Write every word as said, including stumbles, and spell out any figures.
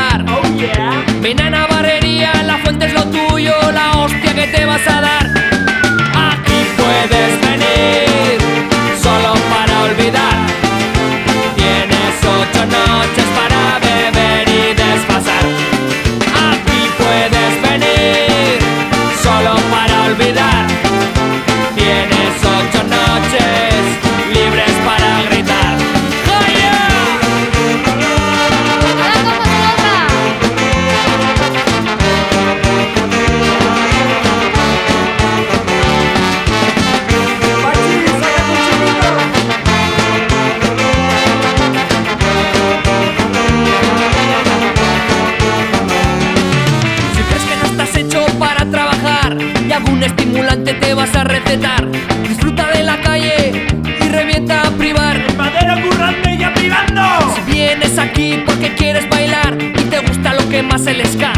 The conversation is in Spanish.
dar. Oh yeah. Ven a Navarrería, la fuente es lo tuyo, la hostia que te vas a dar. Aquí puedes venir solo para olvidar. Tienes ocho noches para beber y desfasar. Aquí puedes venir solo para olvidar. Tienes ocho noches libres para gritar. ¡Oh yeah! Pachi, saca tu chivito. Si crees que no estás hecho para trabajar y algún estimulante te vas a recetar, disfruta de la calle y revienta a privar. Madero currando y ya privando. Si vienes aquí porque quieres bailar y te gusta lo que más el ska,